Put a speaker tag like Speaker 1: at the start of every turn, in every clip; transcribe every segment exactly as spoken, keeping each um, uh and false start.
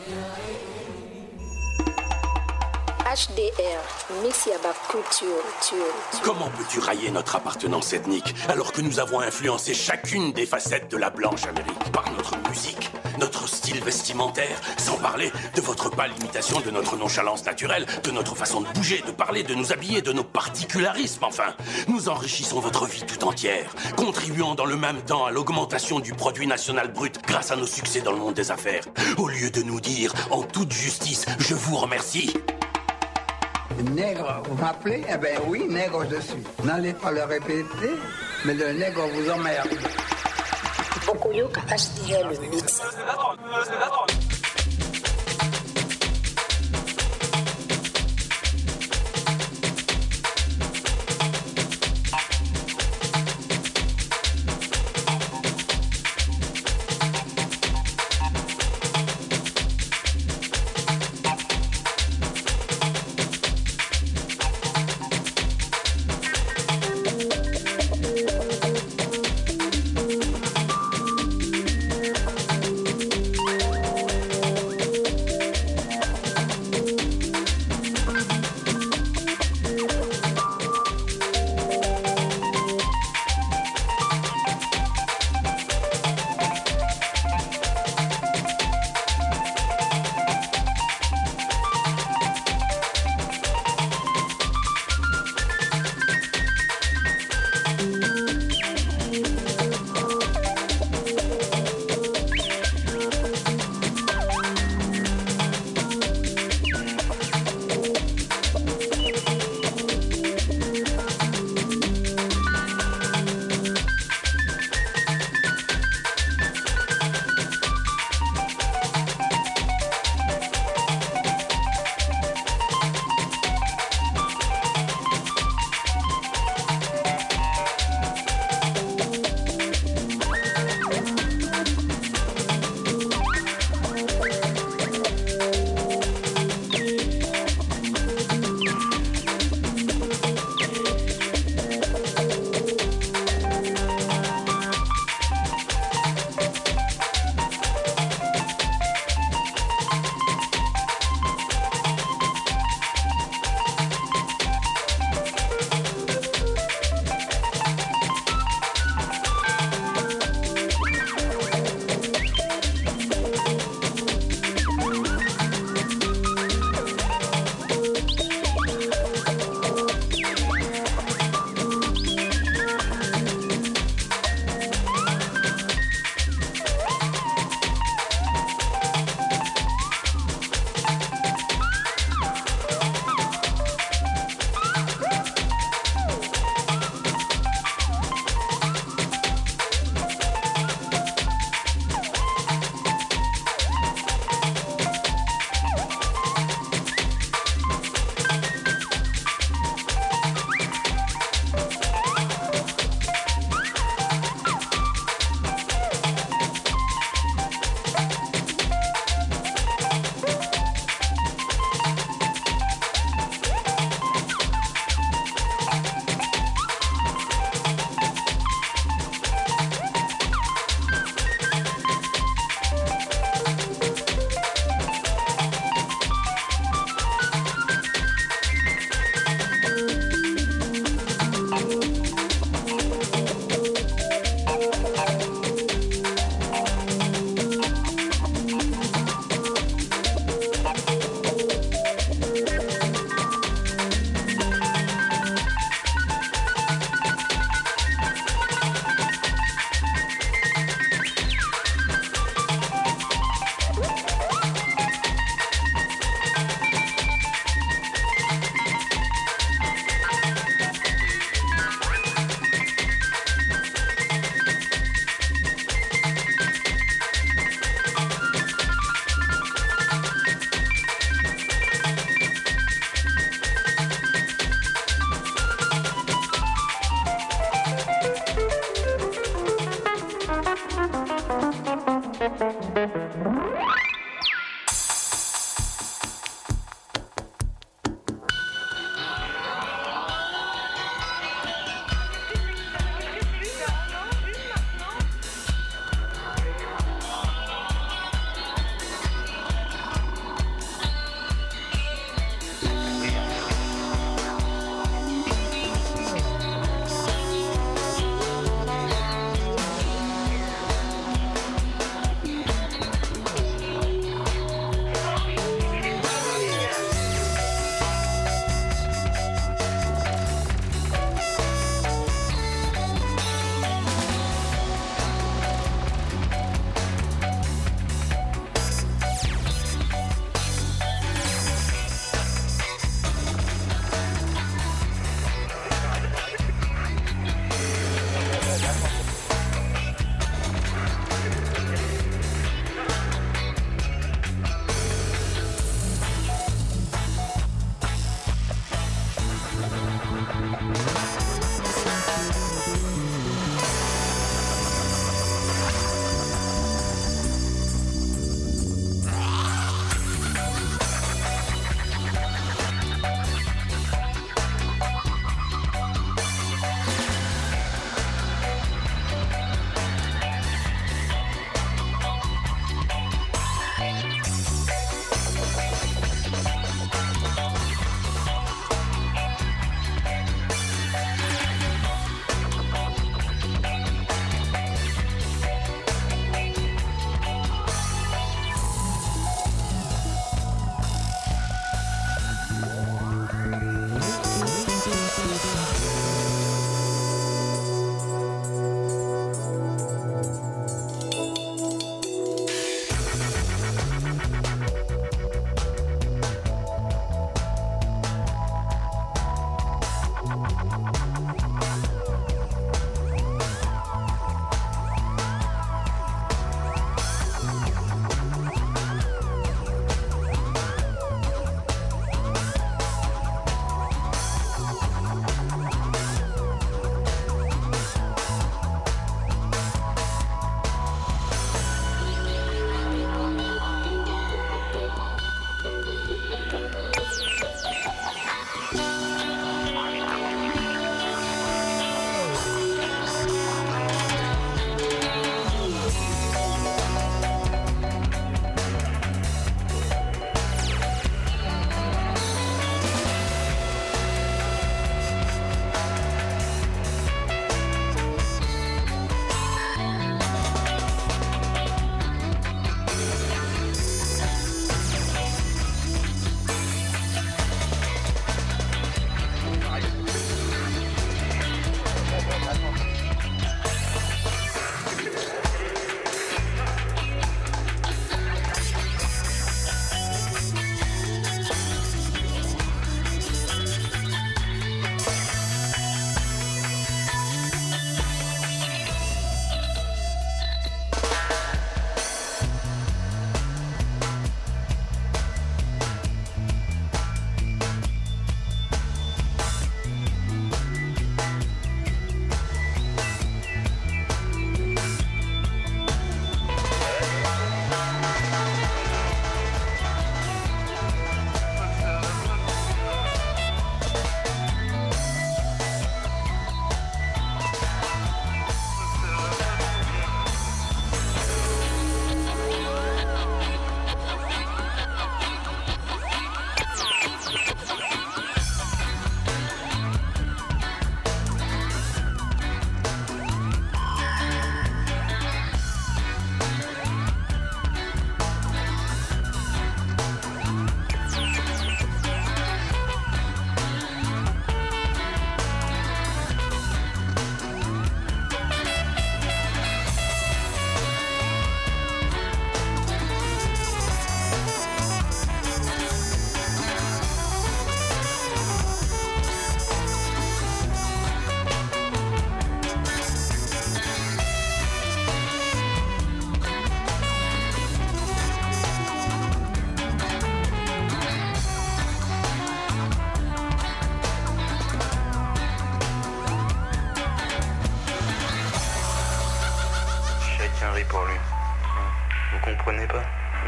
Speaker 1: H D R, Mix Yaba Culture.
Speaker 2: Comment peux-tu railler notre appartenance ethnique alors que nous avons influencé chacune des facettes de la blanche Amérique par notre musique, notre style vestimentaire, sans parler de votre pâle imitation de notre nonchalance naturelle, de notre façon de bouger, de parler, de nous habiller, de nos particularismes, enfin. Nous enrichissons votre vie tout entière, contribuant dans le même temps à l'augmentation du produit national brut grâce à nos succès dans le monde des affaires. Au lieu de nous dire, en toute justice, je vous remercie.
Speaker 3: Nègre, vous m'appelez? Eh ben oui, nègre je suis. N'allez pas le répéter, mais le nègre vous emmerde.
Speaker 1: Bokoyoka H D R, le mix.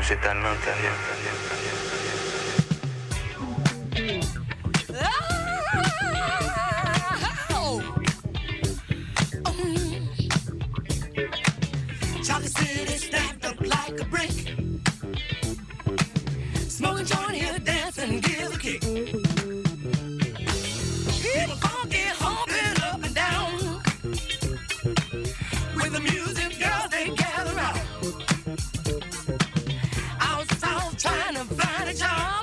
Speaker 4: c'est à l'intérieur.
Speaker 5: Charlie City stacked up like a brick. Smoking joint here, dancing, give a kick. People funky, humping up and down. With the music, girls, they gather round. Out south trying to find a job.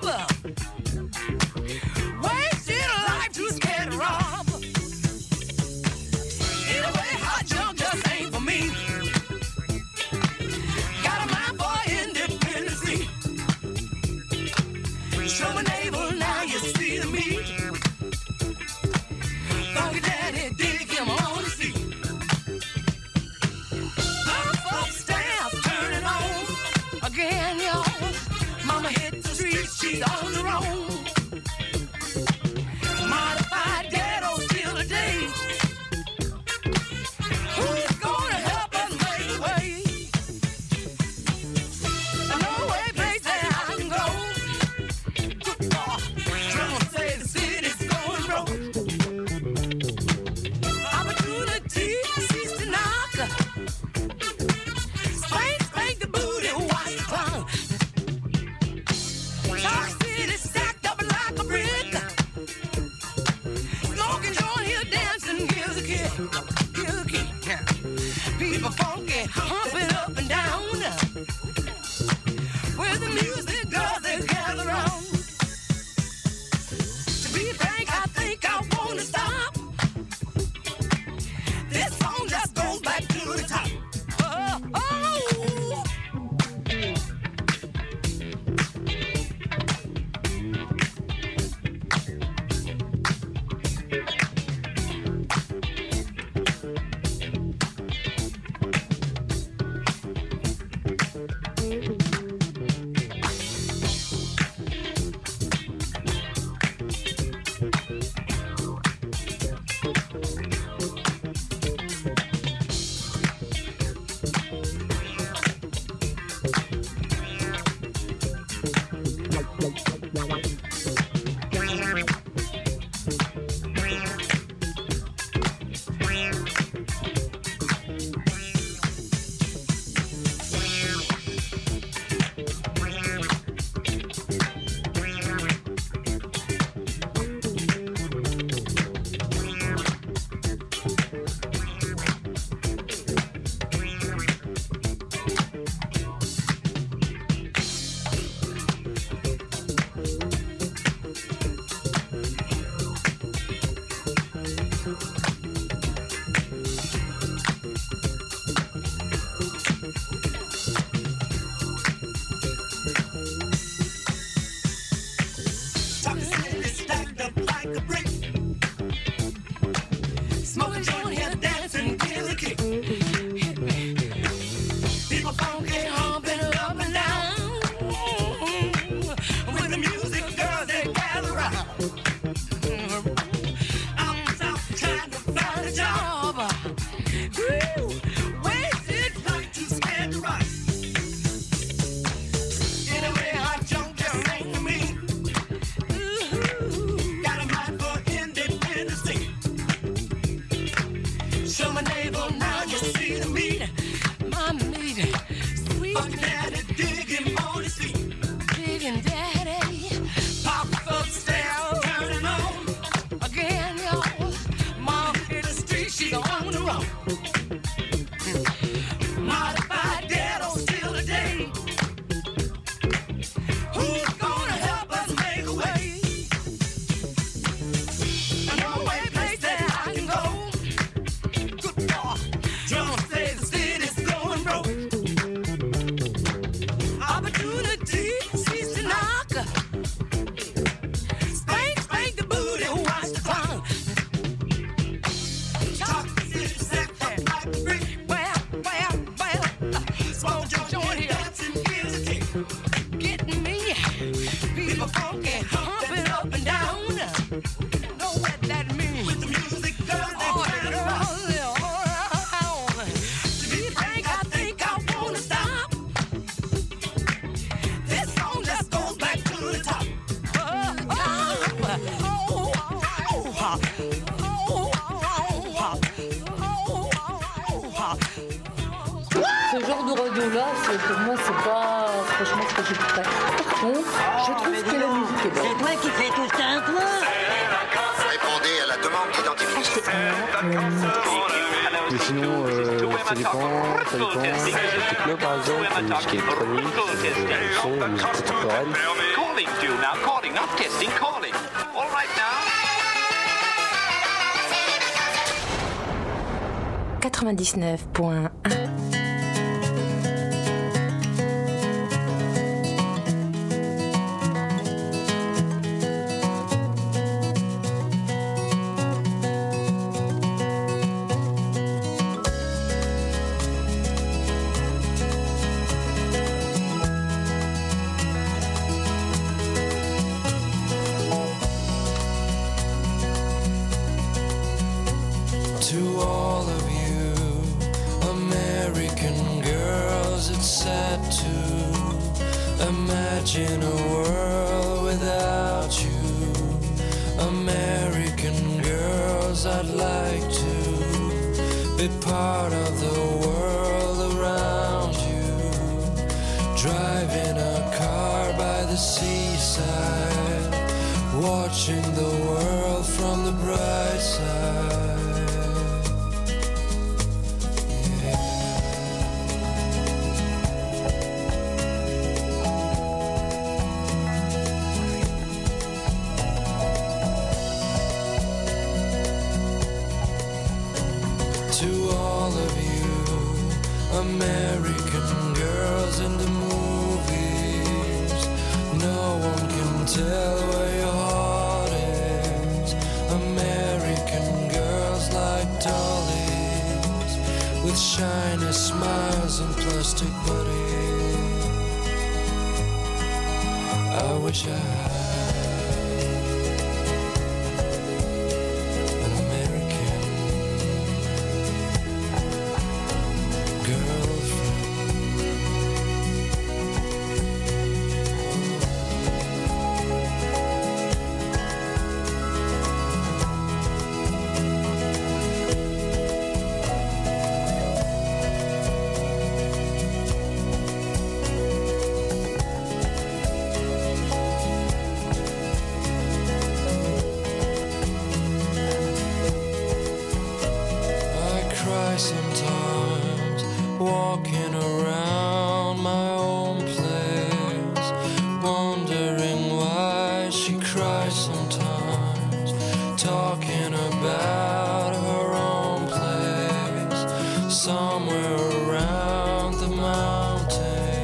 Speaker 5: Wasted a life too scared to rob. Anyway, hot junk just ain't for me. Got a mind for independency. Show a navel, now you see the meat. Funky daddy, dig him on the seat. Up upstairs, turning on again, y'all. Mama hit the street, she's on the road. Modified ghetto still today. Who's gonna help us make a way? I know a place that I can go. Good Lord, someone say the city's going broke. Opportunity cease to knock. Spank, spank the booty, watch the clown. Talk City stacked up like a brick. Smoking joint here, dancing, gives a kick, gives a kick. People funky, humping up and down. With the music, girls, they gather round. To be frank, I think I wanna stop. This song just goes back to the top. Oh, oh. Talk City stacked up like a brick. Smoking joint here, dancing, give a kick. People funky, humping up and down. With the music, girls, they gather round. Out south trying to find a job. Woo! Wasted life too scared to rock. Anyway, hot junk just ain't to me. Got a mind for independency. Show my navel, now you see the meat. My meat, sweet. Funky daddy, dig him on his feet. Digging daddy. Pop upstairs, turning on again, y'all. Mom hit the street, she's on the road. Modified ghetto still today. Who's gonna help us make a way? I know a place that I can go. Good Lord, drums say the city's going broke. Opportunity cease to knock. Spank, spank the booty, watch the clown. Talk City stacked up like a brick. Well, well, well. Smoke joint here, dancing, gives a kick. Getting me. People funky, humping up and down. Know what that means. With the music, girls, they gather round. To be frank, I think I wanna stop.
Speaker 1: Je trouve que la musique est bonne.
Speaker 4: C'est toi qui fais tout ça, toi?
Speaker 6: Répondez à la demande d'identification.
Speaker 7: Mais sinon, euh, ça dépend, ça dépend. La techno par exemple, la musique électronique, le son, la musique contemporaine.
Speaker 8: Calling to now, calling, not testing, calling. All right now.
Speaker 9: quatre-vingt-dix-neuf point un.
Speaker 10: Imagine a world without you. American girls, I'd like to be part of the world around you. Driving a car by the seaside, watching the world from the bright side. American girls in the movies, no one can tell where your heart is. American girls like dollies, with shiny smiles and plastic bodies. I wish I had sometimes walking around my own place, wondering why she cries sometimes, talking about her own place, somewhere around the mountains.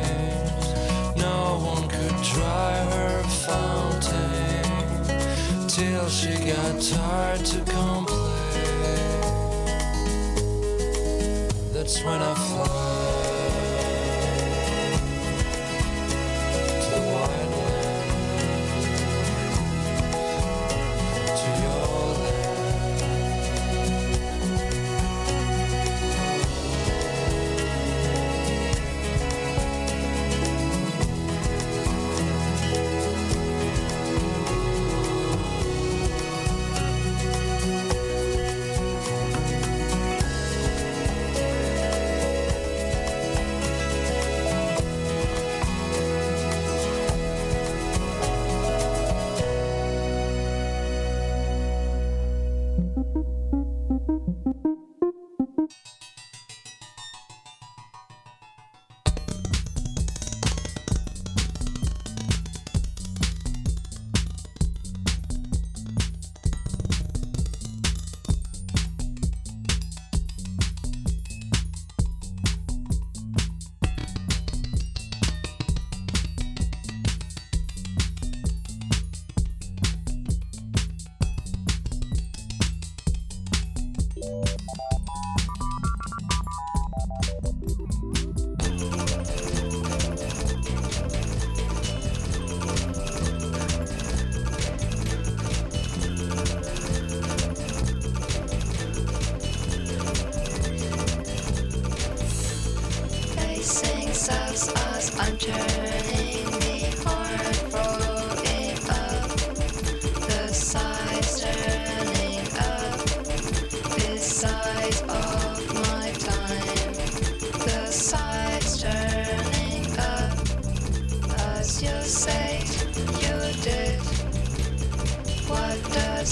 Speaker 10: No one could dry her fountain till she got tired to complain. That's when I fly to the wide land, to your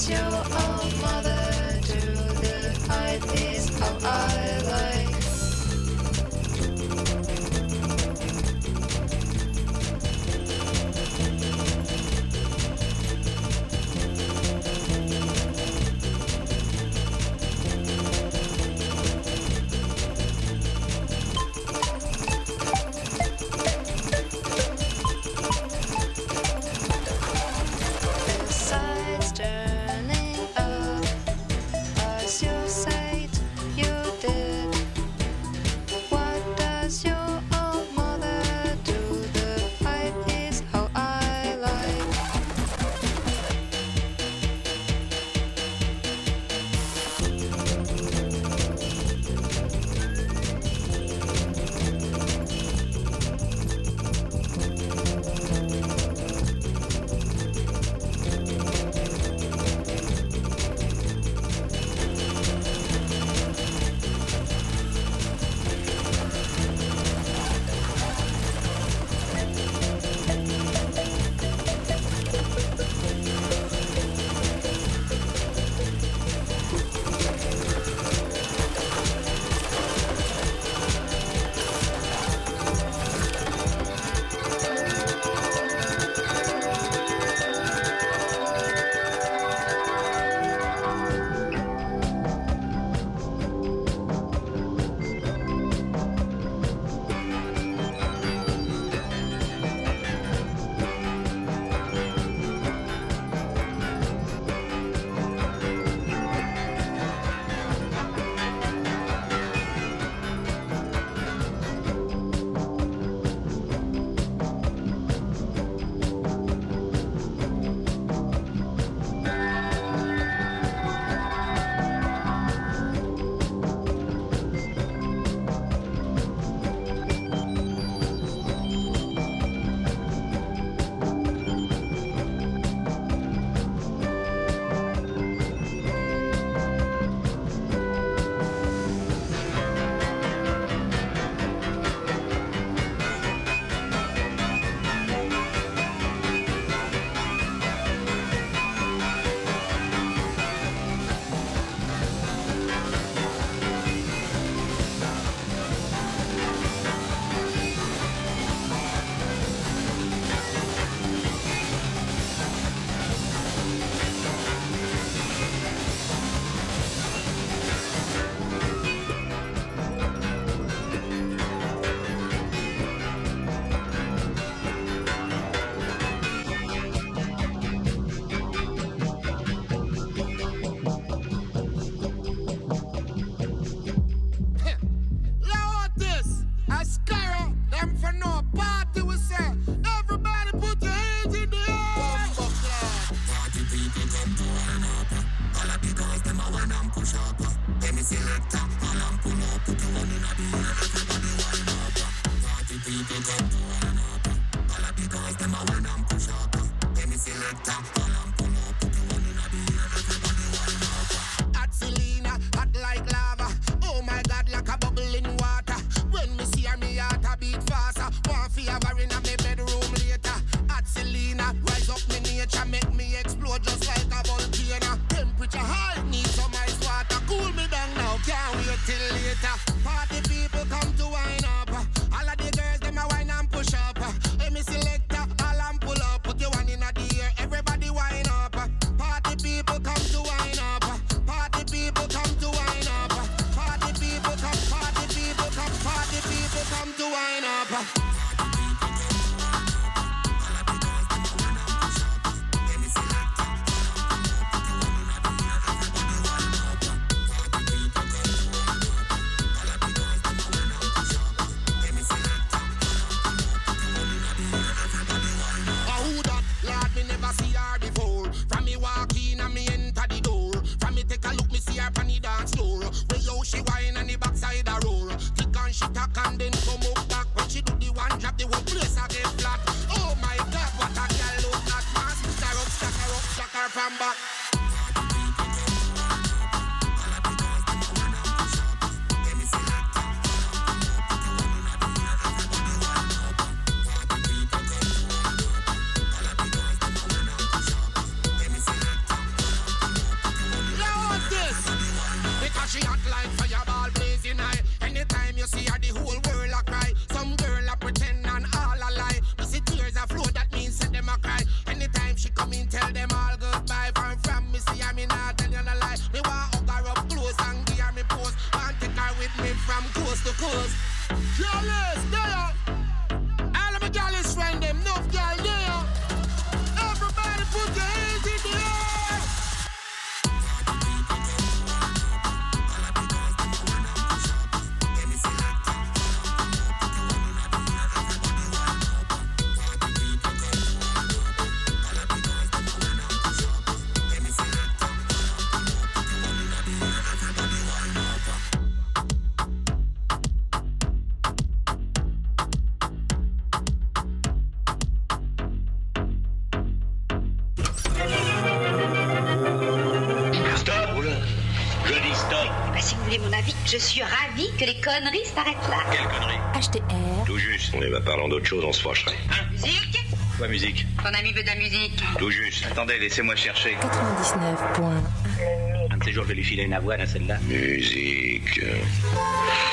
Speaker 4: does your old mother do? The fight is how I like.
Speaker 5: cause Gallus, there. All of my Gallus friend them, no gal there. Everybody put your hands in the air.
Speaker 11: Mon avis, je suis ravie que les conneries s'arrêtent là.
Speaker 8: Quelle connerie?
Speaker 9: H T R.
Speaker 8: Tout juste.
Speaker 6: On est bah, parlant d'autre chose, on se fâcherait.
Speaker 11: Hein? Musique?
Speaker 8: Quoi, musique?
Speaker 11: Ton ami veut de la musique.
Speaker 8: Tout juste. Attendez, laissez-moi chercher.
Speaker 9: quatre-vingt-dix-neuf point un.
Speaker 8: Un de ces jours, je vais lui filer une avoine à celle-là.
Speaker 6: Musique.